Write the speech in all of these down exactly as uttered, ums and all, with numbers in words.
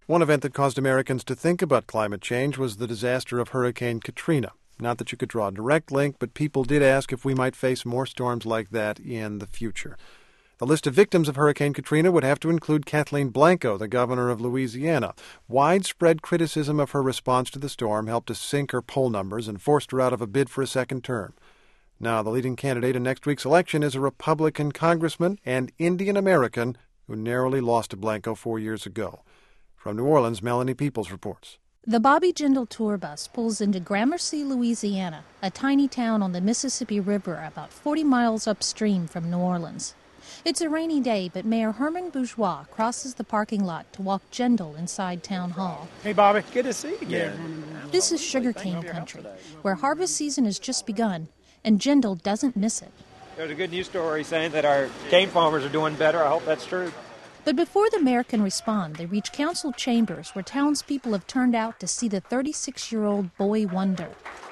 One event that caused Americans to think about climate change was the disaster of Hurricane Katrina. Not that you could draw a direct link, but people did ask if we might face more storms like that in the future. The list of victims of Hurricane Katrina would have to include Kathleen Blanco, the governor of Louisiana. Widespread criticism of her response to the storm helped to sink her poll numbers and forced her out of a bid for a second term. Now, the leading candidate in next week's election is a Republican congressman and Indian American who narrowly lost to Blanco four years ago. From New Orleans, Melanie Peoples reports. The Bobby Jindal tour bus pulls into Gramercy, Louisiana, a tiny town on the Mississippi River about forty miles upstream from New Orleans. It's a rainy day, but Mayor Herman Bourgeois crosses the parking lot to walk Jindal inside Town Hall. Hey, Bobby. Good to see you again. This is sugarcane country, where harvest season has just begun, and Jindal doesn't miss it. There's a good news story saying that our cane farmers are doing better. I hope that's true. But before the mayor can respond, they reach council chambers where townspeople have turned out to see the thirty-six-year-old boy wonder.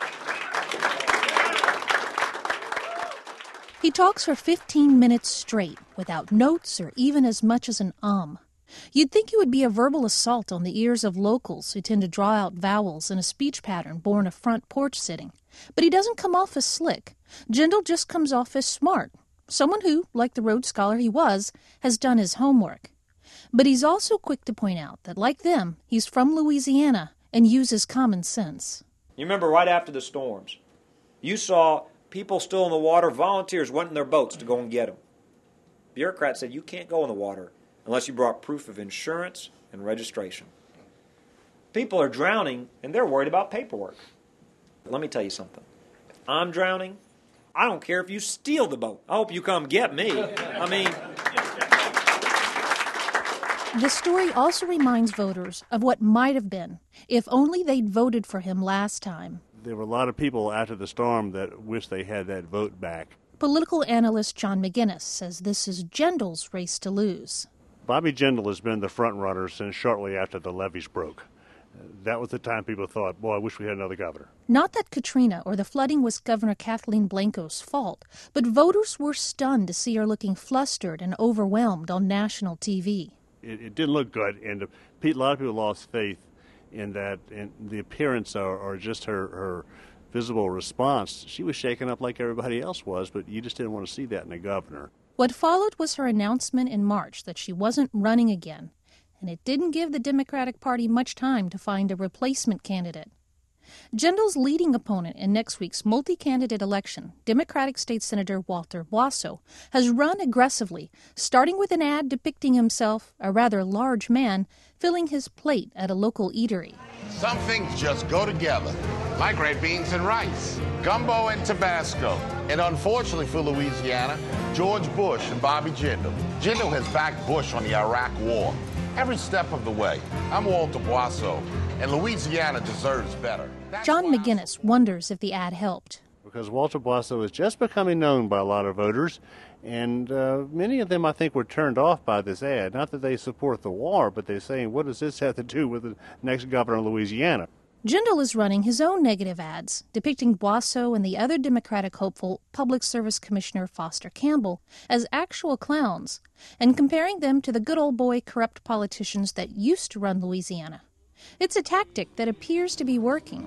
He talks for fifteen minutes straight, without notes or even as much as an um. You'd think it would be a verbal assault on the ears of locals who tend to draw out vowels in a speech pattern born of front porch sitting. But he doesn't come off as slick. Jindal just comes off as smart. Someone who, like the Rhodes Scholar he was, has done his homework. But he's also quick to point out that, like them, he's from Louisiana and uses common sense. You remember right after the storms, you saw people still in the water, volunteers went in their boats to go and get them. Bureaucrats said you can't go in the water unless you brought proof of insurance and registration. People are drowning, and they're worried about paperwork. Let me tell you something. If I'm drowning, I don't care if you steal the boat. I hope you come get me. I mean... The story also reminds voters of what might have been if only they'd voted for him last time. There were a lot of people after the storm that wish they had that vote back. Political analyst John McGinnis says this is Jindal's race to lose. Bobby Jindal has been the front runner since shortly after the levees broke. That was the time people thought, boy, I wish we had another governor. Not that Katrina or the flooding was Governor Kathleen Blanco's fault, but voters were stunned to see her looking flustered and overwhelmed on national T V. It, it didn't look good, and a lot of people lost faith in that, in the appearance or, or just her, her visible response. She was shaken up like everybody else was, but you just didn't want to see that in a governor. What followed was her announcement in March that she wasn't running again, and it didn't give the Democratic Party much time to find a replacement candidate. Jindal's leading opponent in next week's multi-candidate election, Democratic State Senator Walter Boisseau, has run aggressively, starting with an ad depicting himself, a rather large man, filling his plate at a local eatery. Some things just go together, like red beans and rice, gumbo and Tabasco. And unfortunately for Louisiana, George Bush and Bobby Jindal. Jindal has backed Bush on the Iraq War every step of the way. I'm Walter Boisseau, and Louisiana deserves better. That's John McGinnis wonders if the ad helped. Because Walter Boisseau is just becoming known by a lot of voters, and uh, many of them, I think, were turned off by this ad. Not that they support the war, but they're saying, what does this have to do with the next governor of Louisiana? Jindal is running his own negative ads, depicting Boisseau and the other Democratic hopeful Public Service Commissioner Foster Campbell as actual clowns, and comparing them to the good old boy corrupt politicians that used to run Louisiana. It's a tactic that appears to be working.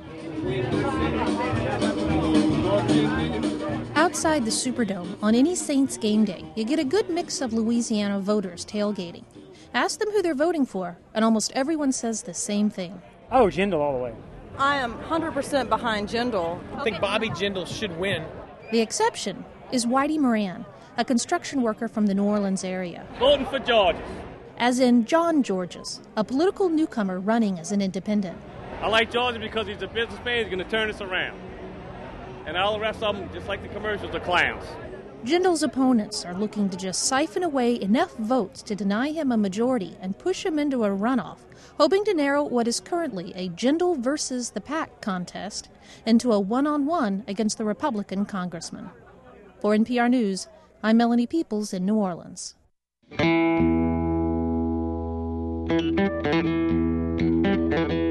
Outside the Superdome, on any Saints game day, you get a good mix of Louisiana voters tailgating. Ask them who they're voting for, and almost everyone says the same thing. Oh, Jindal all the way. I am one hundred percent behind Jindal. I think Bobby Jindal should win. The exception is Whitey Moran, a construction worker from the New Orleans area. Voting for Georges. As in John Georges, a political newcomer running as an independent. I like Georges because he's a businessman. He's going to turn us around. And all the rest of them, just like the commercials, are clowns. Jindal's opponents are looking to just siphon away enough votes to deny him a majority and push him into a runoff, hoping to narrow what is currently a Jindal versus the pack contest into a one-on-one against the Republican congressman. For N P R News, I'm Melanie Peoples in New Orleans. Thank you.